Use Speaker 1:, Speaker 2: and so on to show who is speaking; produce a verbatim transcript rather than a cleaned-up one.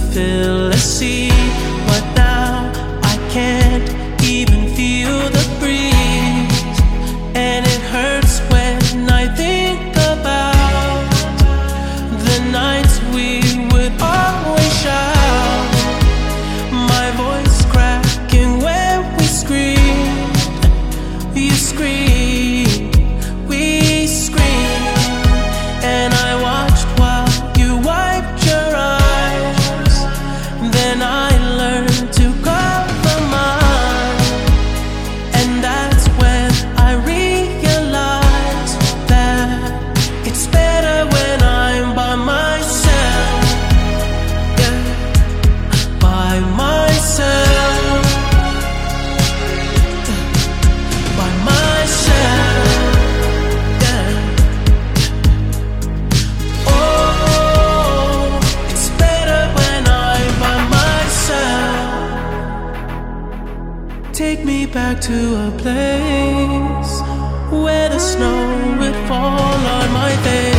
Speaker 1: fill a sea, but now I can't even feel the breeze, and it hurts when I think about the nights we would always shout, my voice cracking when we scream, you scream, we scream, and I watched while you wiped your eyes, then I learned to cover mine, and that's when I realized that it's better when I'm by myself, yeah, by myself, by myself, yeah. Oh, it's better when I'm by myself. Take me back to a place where the snow would fall on my face.